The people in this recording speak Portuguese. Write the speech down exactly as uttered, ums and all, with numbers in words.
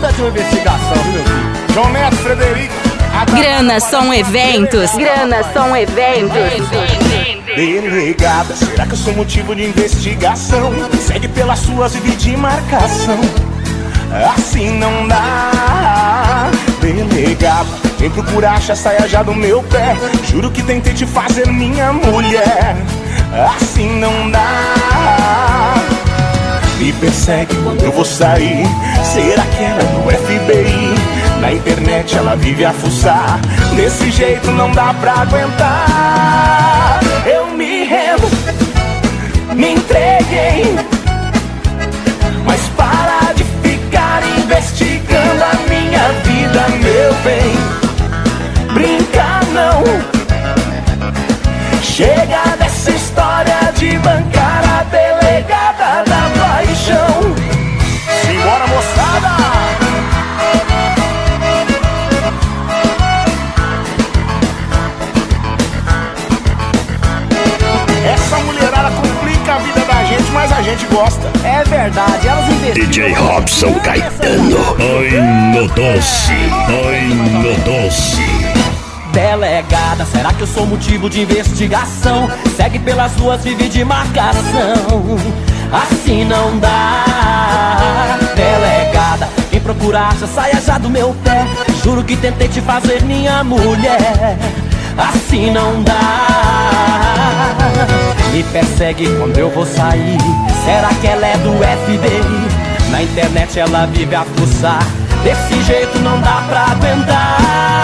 nada de uma investigação, viu, meu filho? João Neto, Frederico. Grana são eventos. Grana são eventos. Delegada, será que eu sou motivo de investigação? Segue pelas suas e de marcação. Assim não dá. Delegada, vem procurar achar saia já do meu pé. Juro que tentei te fazer minha mulher. Assim não dá. Me persegue quando eu vou sair. Será que ela é do F B I? Na internet ela vive a fuçar. Desse jeito não dá pra aguentar. Eu me rendo, me entreguei. Mas para de ficar investigando a minha vida, meu bem. Brinca não. Chega dessa história de bancar a delegada da paixão. Simbora, moçada! Essa mulherada complica a vida da gente, mas a gente gosta. É verdade, elas investigam. D J Robson Caetano. Ai no doce, ai no doce. Delegada, será que eu sou motivo de investigação? Segue pelas ruas, vive de marcação. Assim não dá. Delegada, quem procura acha, saia já do meu pé. Juro que tentei te fazer minha mulher. Assim não dá. Me persegue quando eu vou sair. Será que ela é do F B I? Na internet ela vive a fuçar. Desse jeito não dá pra aguentar.